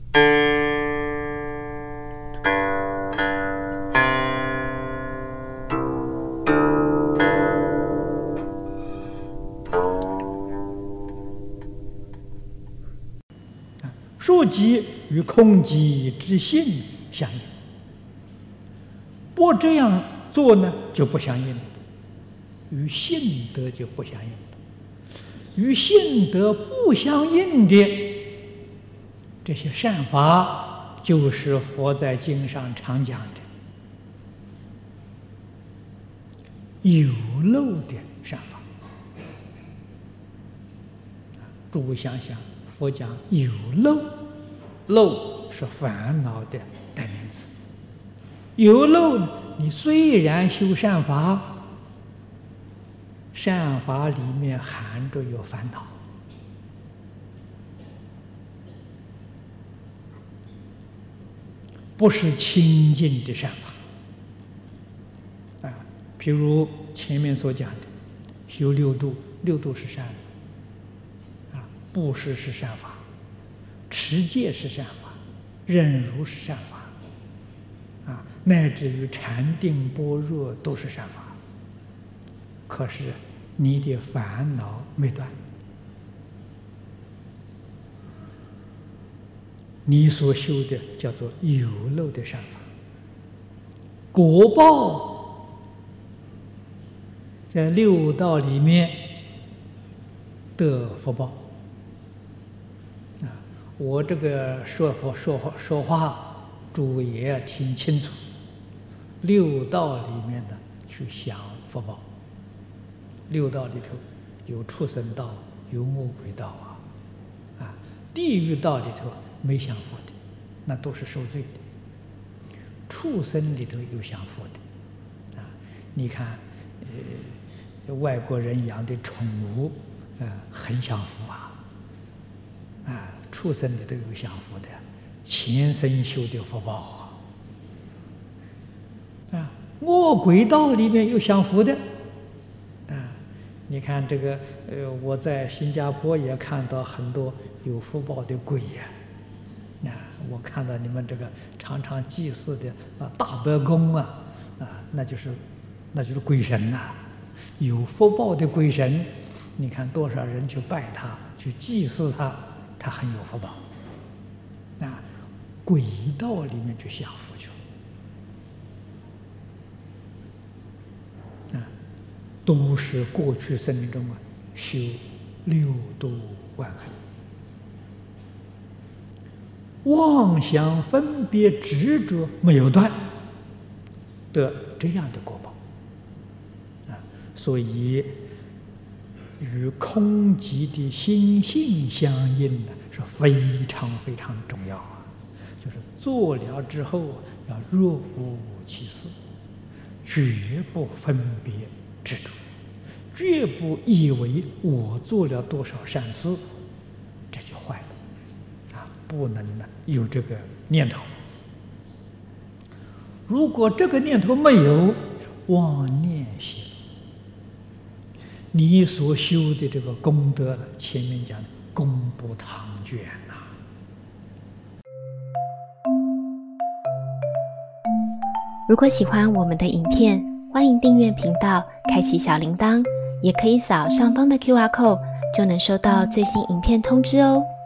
数即与空寂之性相应，不这样做呢，就不相应了，与性德就不相应了。与性德不相应的这些善法，就是佛在经上常讲的有漏的善法。诸位想想，佛讲有漏，漏是烦恼的代名词。有漏，你虽然修善法，善法里面含着有烦恼，不是清净的善法。譬如前面所讲的，修六度，六度是善的。布施是善法，持戒是善法，忍辱是善法，乃至于禅定般若都是善法。可是你的烦恼没断，你所修的叫做有漏的善法，果报在六道里面得福报。我这个说话，诸位也要听清楚。六道里面的去享福报，六道里头有畜生道，有魔鬼道地狱道里头没享福的，那都是受罪的。畜生里头有享福的，你看，外国人养的宠物，很享福畜生里都有享福的，前生修的福报恶鬼道里面有享福的你看这个我在新加坡也看到很多有福报的鬼我看到你们这个常常祭祀的大伯公那就是鬼神有福报的鬼神，你看多少人去拜他，去祭祀他，他很有福报。鬼道里面去享福去了都是过去生命中修六度万行，妄想分别执着没有断的这样的果报所以与空寂的心性相应是非常非常重要就是做了之后要若无其事，绝不分别执着，绝不以为我做了多少善事，这就坏了不能有这个念头。如果这个念头没有，妄念心，你所修的这个功德，前面讲功不唐捐如果喜欢我们的影片，欢迎订阅频道，开启小铃铛，也可以扫上方的 QR code，就能收到最新影片通知哦。